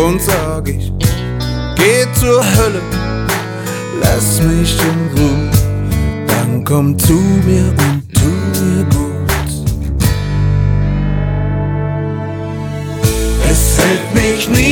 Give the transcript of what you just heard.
und sag ich, geh zur Hölle, lass mich in Ruhe, dann komm zu mir und tu mir gut. Es hält mich nie